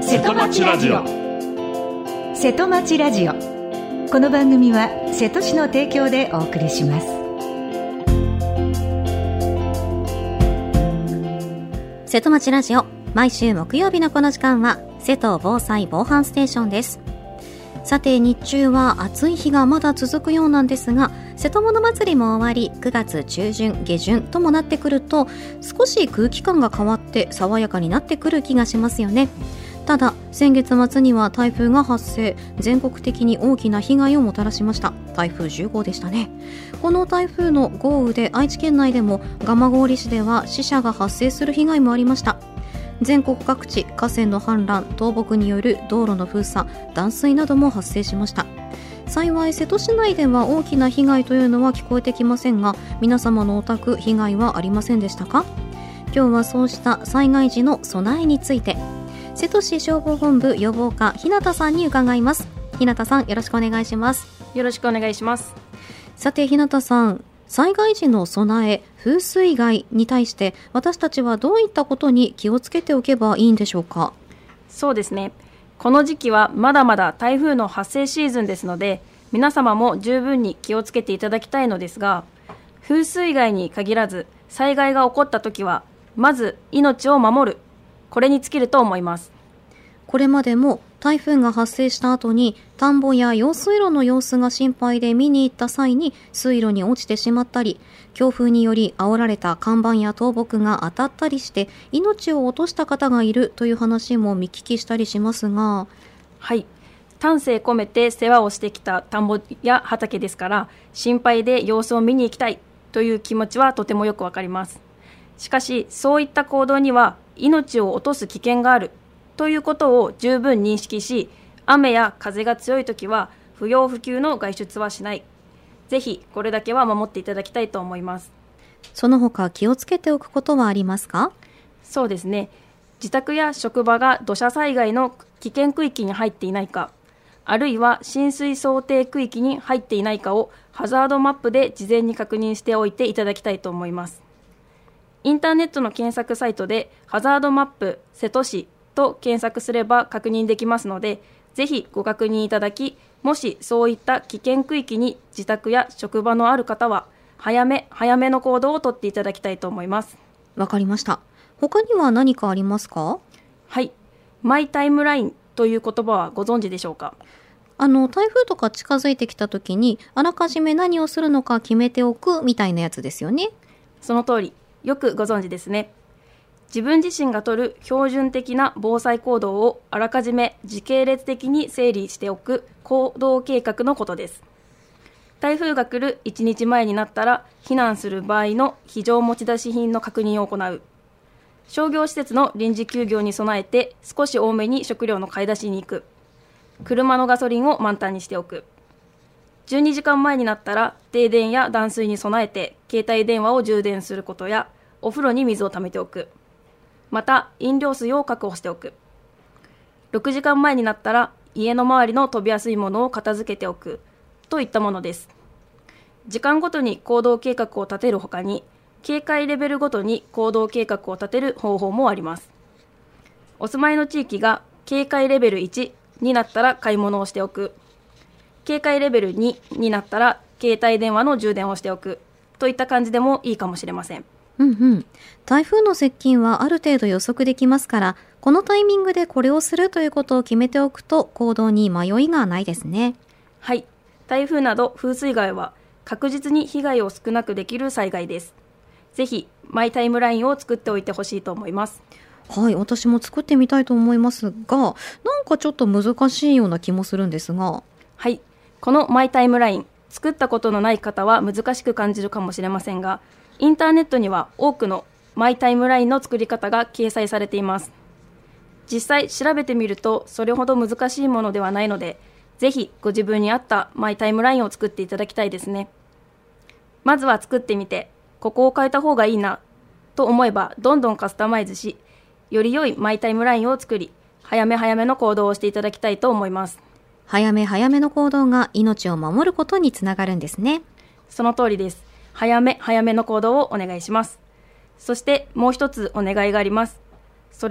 瀬戸町ラジオ。 瀬戸町ラジオ。この番組は瀬戸市の提供でお送りします。 瀬戸町ラジオ、毎週木曜日のこの時間は瀬戸防災防犯ステーションです。さて、日中は暑い日がまだ続くようなんですが、瀬戸物祭りも終わり、9月中旬下旬ともなってくると少し空気感が変わって爽やかになってくる気がしますよね。ただ、先月末には台風が発生、全国的に大きな被害をもたらしました。台風10号でしたね。この台風の豪雨で愛知県内でも蒲郡市では死者が発生する被害もありました。全国各地、河川の氾濫、倒木による道路の封鎖、断水なども発生しました。幸い瀬戸市内では大きな被害というのは聞こえてきませんが、皆様のお宅、被害はありませんでしたか？今日はそうした災害時の備えについて、瀬戸市消防本部予防課日向さんに伺います。日向さん、よろしくお願いします。 よろしくお願いします。 さて、日向さん、災害時の備え、風水害に対して私たちはどういったことに気をつけておけばいいんでしょうか？ そうですね。この時期はまだまだ台風の発生シーズンですので、皆様も十分に気をつけていただきたいのですが、風水害に限らず災害が起こった時はまず命を守る、これに尽きると思います。 これまでも台風が発生した後に田んぼや用水路の様子が心配で見に行った際に水路に落ちてしまったり、強風により煽られた看板や倒木が当たったりして命を落とした方がいるという話も見聞きしたりしますが、 はい、丹精込めて世話をしてきた田んぼや畑ですから、心配で様子を見に行きたいという気持ちはとてもよくわかります。しかし、そういった行動には命を落とす危険があるということを十分認識し、雨や風が強いときは不要不急の外出はしない。ぜひこれだけは守っていただきたいと思います。 その他気をつけておくことはありますか？ そうですね。自宅や職場が土砂災害の危険区域に入っていないか、あるいは浸水想定区域に入っていないかをハザードマップで事前に確認しておいていただきたいと思います。インターネットの検索サイトでハザードマップ瀬戸市と検索すれば確認できますので、ぜひご確認いただき、もしそういった危険区域に自宅や職場のある方は早めの行動をとっていただきたいと思います。 わかりました。他には何かありますか？ はい、マイタイムラインという言葉はご存知でしょうか？ 台風とか近づいてきた時にあらかじめ何をするのか決めておくみたいなやつですよね。 その通り、よくご存知ですね。自分自身が取る標準的な防災行動をあらかじめ時系列的に整理しておく行動計画のことです。台風が来る1日前になったら避難する場合の非常持ち出し品の確認を行う。商業施設の臨時休業に備えて少し多めに食料の買い出しに行く。車のガソリンを満タンにしておく。12時間前になったら停電や断水に備えて携帯電話を充電することや、お風呂に水を溜めておく。また飲料水を確保しておく。6時間前になったら家の周りの飛びやすいものを片付けておくといったものです。時間ごとに行動計画を立てるほかに、警戒レベルごとに行動計画を立てる方法もあります。お住まいの地域が警戒レベル1になったら買い物をしておく。警戒レベル2になったら携帯電話の充電をしておくといった感じでもいいかもしれません。 台風の接近はある程度予測できますから、このタイミングでこれをするということを決めておくと行動に迷いがないですね。 はい、台風など風水害は確実に被害を少なくできる災害です。ぜひマイタイムラインを作っておいてほしいと思います。 はい、私も作ってみたいと思いますが、なんかちょっと難しいような気もするんですが。 はい、このマイタイムライン、作ったことのない方は難しく感じるかもしれませんが、インターネットには多くのマイタイムラインの作り方が掲載されています。実際調べてみるとそれほど難しいものではないので、ぜひご自分に合ったマイタイムラインを作っていただきたいですね。まずは作ってみて、ここを変えた方がいいなと思えばどんどんカスタマイズし、より良いマイタイムラインを作り、早めの行動をしていただきたいと思います。 早めの行動が命を守ることにつながるんですね。 その通りです。早めの行動をお願いします。そしてもう一つお願いがあります。それは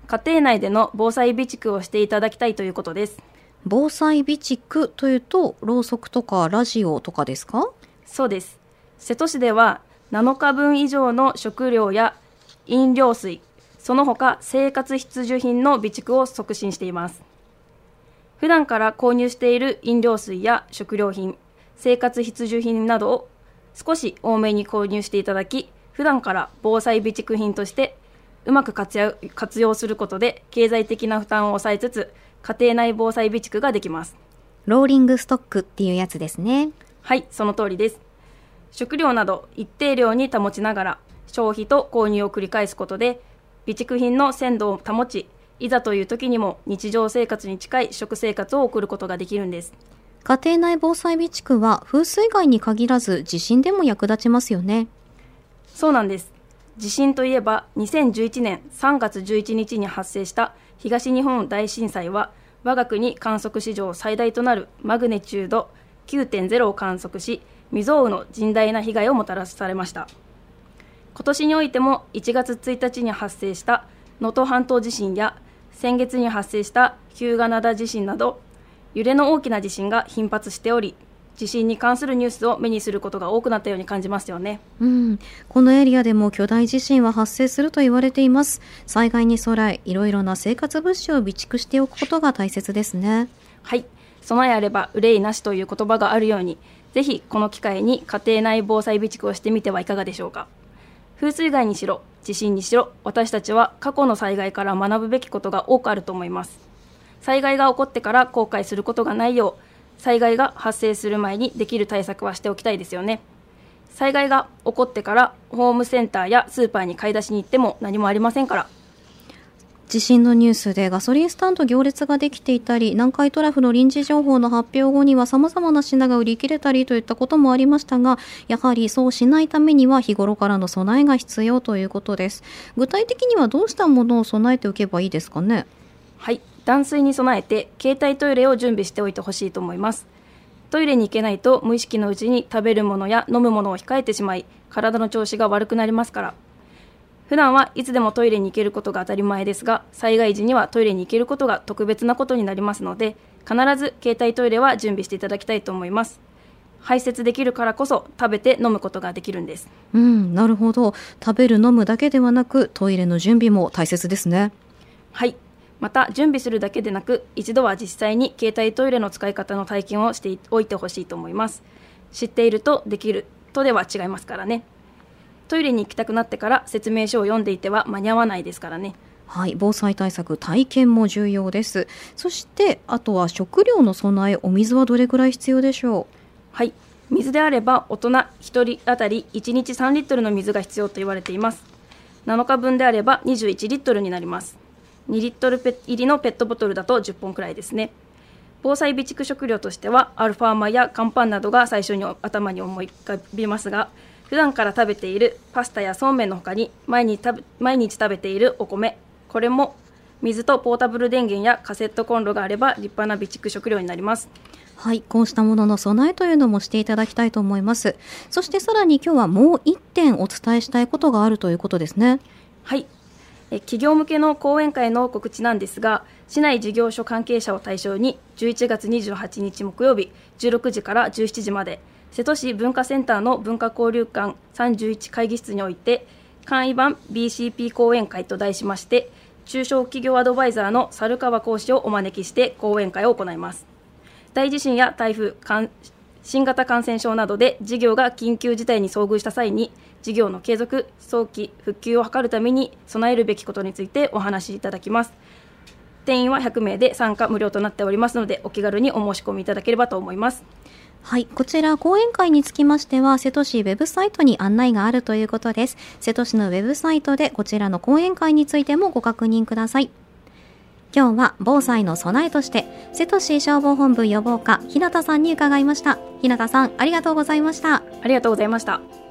家庭内での防災備蓄をしていただきたいということです。 防災備蓄というと、ろうそくとかラジオとかですか？ そうです。瀬戸市では7日分以上の食料や飲料水、その他生活必需品の備蓄を促進しています。普段から購入している飲料水や食料品、生活必需品などを少し多めに購入していただき、普段から防災備蓄品としてうまく活用することで経済的な負担を抑えつつ、家庭内防災備蓄ができます。 ローリングストックっていうやつですね。 はい、その通りです。食料など一定量に保ちながら消費と購入を繰り返すことで、備蓄品の鮮度を保ち、いざという時にも日常生活に近い食生活を送ることができるんです。 家庭内防災備蓄は風水害に限らず地震でも役立ちますよね。 そうなんです。地震といえば2011年3月11日に発生した東日本大震災は、我が国観測史上最大となるマグニチュード 9.0 を観測し、未曾有の甚大な被害をもたらされました。今年においても1月1日に発生した能登半島地震や先月に発生した日向灘地震など、揺れの大きな地震が頻発しており、地震に関するニュースを目にすることが多くなったように感じますよね。 このエリアでも巨大地震は発生すると言われています。災害に備え、いろいろな生活物資を備蓄しておくことが大切ですね。 はい、備えあれば憂いなしという言葉があるように、ぜひこの機会に家庭内防災備蓄をしてみてはいかがでしょうか。風水害にしろ地震にしろ、私たちは過去の災害から学ぶべきことが多くあると思います。災害が起こってから後悔することがないよう、災害が発生する前にできる対策はしておきたいですよね。災害が起こってからホームセンターやスーパーに買い出しに行っても何もありませんから。 地震のニュースでガソリンスタンド行列ができていたり、南海トラフの臨時情報の発表後には様々な品が売り切れたりといったこともありましたが、やはりそうしないためには日頃からの備えが必要ということです。具体的にはどうしたものを備えておけばいいですかね？ はい、断水に備えて携帯トイレを準備しておいてほしいと思います。トイレに行けないと無意識のうちに食べるものや飲むものを控えてしまい、体の調子が悪くなりますから。普段はいつでもトイレに行けることが当たり前ですが、災害時にはトイレに行けることが特別なことになりますので、必ず携帯トイレは準備していただきたいと思います。排泄できるからこそ食べて飲むことができるんです。 なるほど。食べる飲むだけではなく、トイレの準備も大切ですね。 はい、また準備するだけでなく、一度は実際に携帯トイレの使い方の体験をしておいてほしいと思います。知っているとできるとでは違いますからね。トイレに行きたくなってから説明書を読んでいては間に合わないですからね。 はい、防災対策体験も重要です。そしてあとは食料の備え、お水はどれくらい必要でしょう？ はい、水であれば大人1人当たり1日3リットルの水が必要と言われています。7日分であれば21リットルになります。2リットル入りのペットボトルだと10本くらいですね。防災備蓄食料としてはアルファ米や乾パンなどが最初に頭に思い浮かびますが、普段から食べているパスタやそうめんの他に毎日食べているお米、これも水とポータブル電源やカセットコンロがあれば立派な備蓄食料になります。 はい、こうしたものの備えというのもしていただきたいと思います。そしてさらに今日はもう1点お伝えしたいことがあるということですね。 はい、企業向けの講演会の告知なんですが、市内事業所関係者を対象に11月28日木曜日16時から17時まで、瀬戸市文化センターの文化交流館31会議室において、簡易版 BCP 講演会と題しまして、中小企業アドバイザーの猿川講師をお招きして講演会を行います。大地震や台風、新型感染症などで事業が緊急事態に遭遇した際に、事業の継続、早期復旧を図るために備えるべきことについてお話しいただきます。定員は100名で参加無料となっておりますので、お気軽にお申し込みいただければと思います。 はい、こちら講演会につきましては瀬戸市ウェブサイトに案内があるということです。瀬戸市のウェブサイトでこちらの講演会についてもご確認ください。今日は防災の備えとして瀬戸市消防本部予防課日向さんに伺いました。日向さん、ありがとうございました。 ありがとうございました。